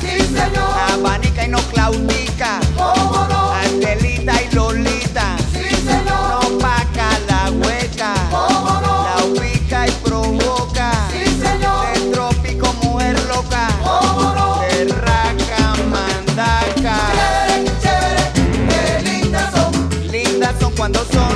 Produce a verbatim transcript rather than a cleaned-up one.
Sí, señor. Abanica y no claudica. ¿Cómo no? Angelita y Lolita. Sí, señor. No paca la hueca. ¿Cómo no? La ubica y provoca. Sí, señor. De trópico, mujer loca. ¿Cómo no? De raca, mandaca. Chévere, chévere, qué lindas son. Lindas son cuando son.